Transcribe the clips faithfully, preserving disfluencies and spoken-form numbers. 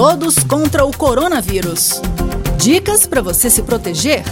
Todos contra o coronavírus. Dicas para você se proteger.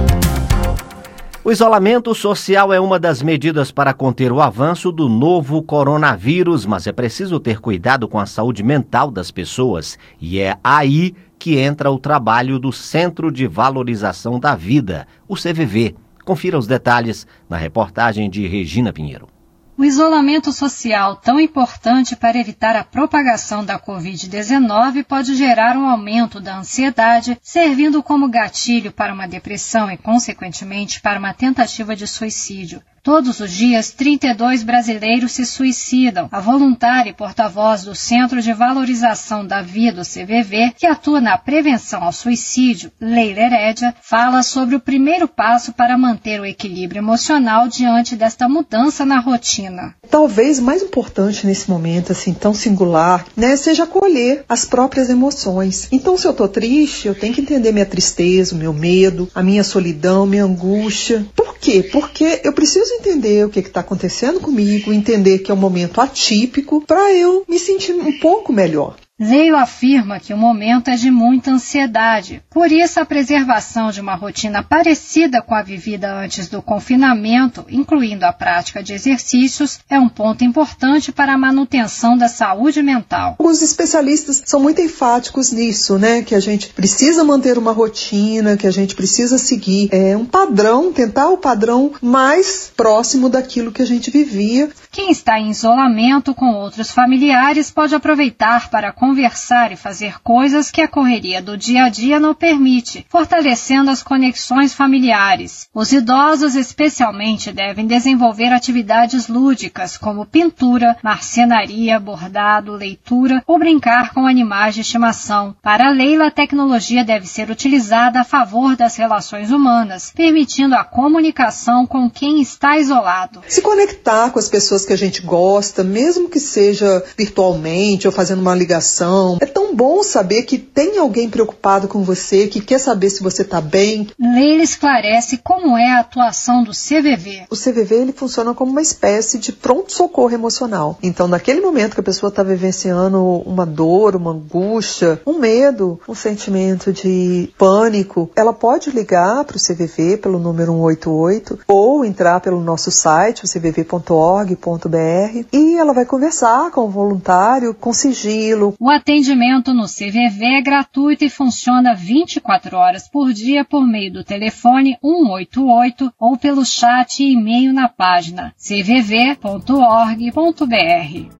O isolamento social é uma das medidas para conter o avanço do novo coronavírus, mas é preciso ter cuidado com a saúde mental das pessoas. E é aí que entra o trabalho do Centro de Valorização da Vida, o C V V. Confira os detalhes na reportagem de Regina Pinheiro. O isolamento social, tão importante para evitar a propagação da covid dezenove, pode gerar um aumento da ansiedade, servindo como gatilho para uma depressão e, consequentemente, para uma tentativa de suicídio. Todos os dias, trinta e dois brasileiros se suicidam. A voluntária e porta-voz do Centro de Valorização da Vida, o C V V, que atua na prevenção ao suicídio, Leila Herédia, fala sobre o primeiro passo para manter o equilíbrio emocional diante desta mudança na rotina. Talvez o mais importante nesse momento assim tão singular, né, seja acolher as próprias emoções. Então, se eu estou triste, eu tenho que entender minha tristeza, o meu medo, a minha solidão, minha angústia. Por quê? Porque eu preciso entender o que está acontecendo comigo, entender que é um momento atípico para eu me sentir um pouco melhor. Leila afirma que o momento é de muita ansiedade. Por isso, a preservação de uma rotina parecida com a vivida antes do confinamento, incluindo a prática de exercícios, é um ponto importante para a manutenção da saúde mental. Os especialistas são muito enfáticos nisso, né? Que a gente precisa manter uma rotina, que a gente precisa seguir é, um padrão, tentar o padrão mais próximo daquilo que a gente vivia. Quem está em isolamento com outros familiares pode aproveitar para conversar e fazer coisas que a correria do dia a dia não permite, fortalecendo as conexões familiares. Os idosos, especialmente, devem desenvolver atividades lúdicas, como pintura, marcenaria, bordado, leitura ou brincar com animais de estimação. Para Leila, a tecnologia deve ser utilizada a favor das relações humanas, permitindo a comunicação com quem está isolado. Se conectar com as pessoas que a gente gosta, mesmo que seja virtualmente ou fazendo uma ligação. É tão bom saber que tem alguém preocupado com você, que quer saber se você está bem. Leila esclarece como é a atuação do C V V. O C V V ele funciona como uma espécie de pronto-socorro emocional. Então, naquele momento que a pessoa está vivenciando uma dor, uma angústia, um medo, um sentimento de pânico, ela pode ligar para o C V V pelo número um oito oito ou entrar pelo nosso site, o c v v ponto org ponto b r, e ela vai conversar com o voluntário, com sigilo. O atendimento no C V V é gratuito e funciona vinte e quatro horas por dia por meio do telefone um oito oito ou pelo chat e e-mail na página c v v ponto org ponto b r.